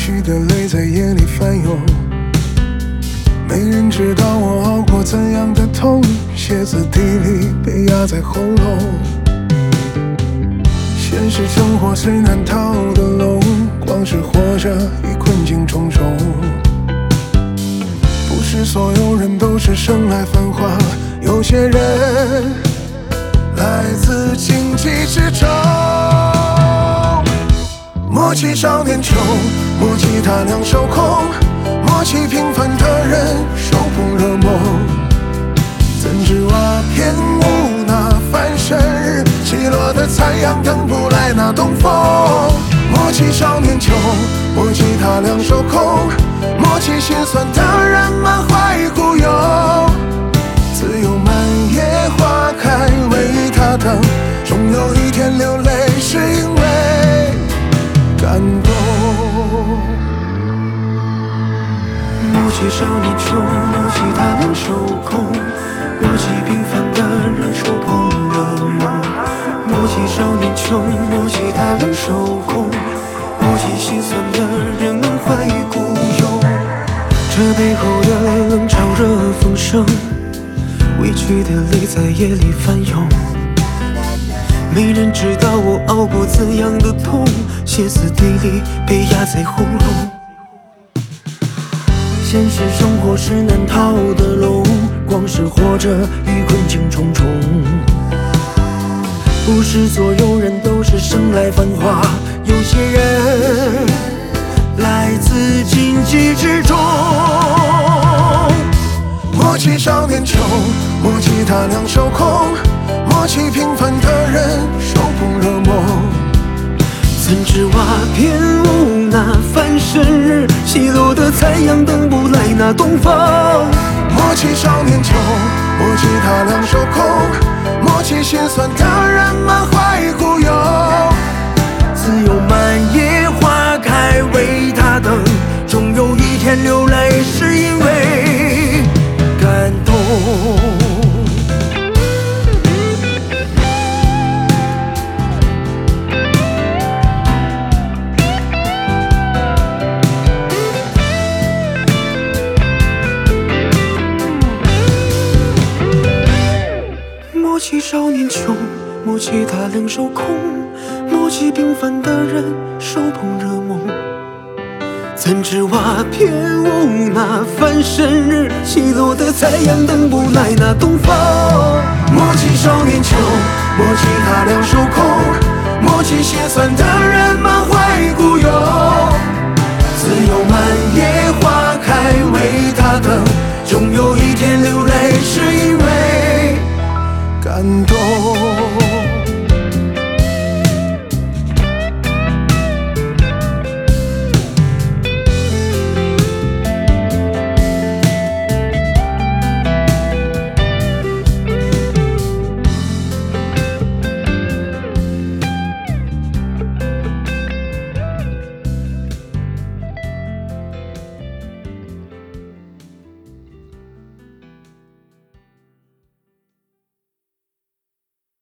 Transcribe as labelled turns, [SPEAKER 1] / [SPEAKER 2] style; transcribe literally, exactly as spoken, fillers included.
[SPEAKER 1] 去的泪在夜里翻涌，没人知道我熬过怎样的痛，歇斯底里被压在喉咙。现实生活是难逃的笼，光是活着已困境重重。不是所有人都是生来繁华，有些人来自荆棘之中。莫欺少年穷，莫欺他两手空，莫欺平凡的人手捧热梦。怎知瓦片屋那翻身日，起落的残阳等不来那东风。莫欺少年穷，莫欺他两手空，莫欺心酸的人满怀孤勇。自有满野花开为他等，终有一天流泪是因为感动。
[SPEAKER 2] 莫欺少年穷，莫欺他两手空，莫欺平凡的人手捧热梦。莫欺少年穷，莫欺他两手空，莫欺心酸的人满怀孤勇。这背后的冷嘲热风声，委屈的泪在夜里翻涌，没人知道我熬过怎样的痛，歇斯底里被压在喉咙。现实生活是难逃的笼，光是活着与困境重重。不是所有人都是生来繁华，有些人来自荆棘之中。
[SPEAKER 1] 莫欺少年穷，莫欺他两手空，莫欺平凡的人手捧热梦。
[SPEAKER 2] 怎知瓦片屋那翻身日，起落的残阳等不来那东风。
[SPEAKER 1] 莫欺少年穷，莫欺他两手空，莫欺心酸的人满怀孤勇。
[SPEAKER 2] 自有满野花开为他等，终有一天流泪是因为感动。莫欺少年穷，莫欺他两手空，莫欺平凡的人手捧热梦。怎知瓦片屋那翻身日，起落的残阳等不来那东风。
[SPEAKER 1] 莫欺少年穷，莫欺他两手空，莫欺心酸的人满怀孤勇。